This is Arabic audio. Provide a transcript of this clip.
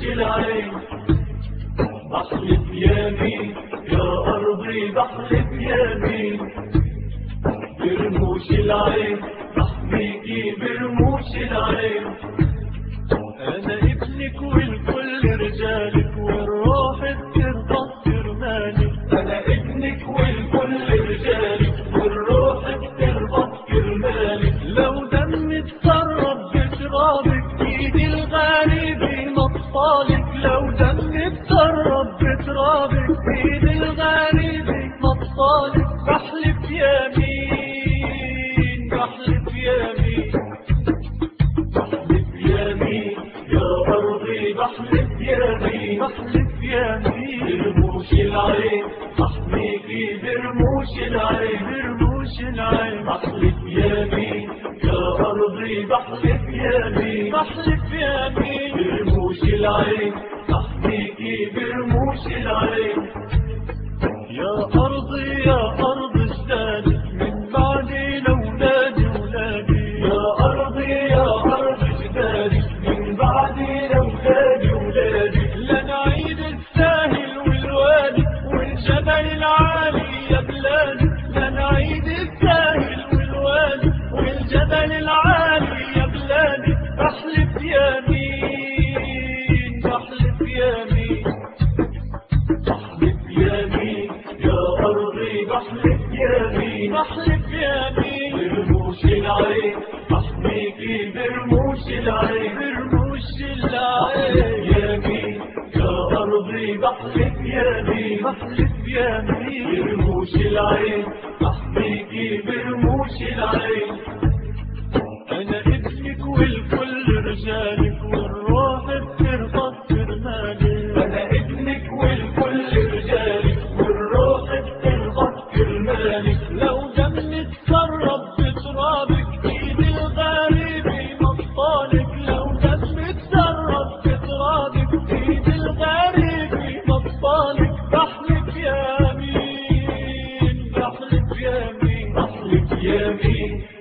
العين بحلف يمين يا أرضي بحلف يمين برموش العين بحميكي برموش العين. أنا ابنك والكل رجالك والروح بتربط كرمالك. أنا ابنك والكل رجالك والروح بتربط كرمالك. لو دمي اتسرب بترابك ايدي الغريبة مطفالك. لو دمي اتسرب بترابك ايدي الغريبة مطفالك. بحلف يمين بحلف يمين بحلف يمين يا أرضي بحلف يمين بحلف يمين برموش العين بحميكي برموش العين برموش العين. بحلف يمين يا أرضي بحلف يمين بحلف يمين برموش العين بحميكي برموش العين. يا أرضي يا أرض جدادي من بعدي لولادي ولادي. يا أرضي يا أرض جدادي من بعدي لولادي ولادي. لنعيد الساهل والوادي والجبل العالي يا بلادي. لنعيد الساهل والوادي والجبل العالي يا بلادي. بحلف يمين بحلف يمين بحلف يمين يا أرضي بحلف يمين بحلف يمين برموش العين بحميكي برموش العين برموش العين. يمين يا أرضي بحلف يمين بحلف يمين برموش العين بحميكي برموش العين. أنا ابنك والكل رجالك والروح بتربط كرمالك. أنا ابنك والكل رجالك والروح بتربط كرمالك. لو دمي اتسرب بترابك ايدي الغريبة مطفالك. لو دمي اتسرب بترابك ايدي الغريبة مطفالك. بحلف يمين بحلف يمين بحلف يمين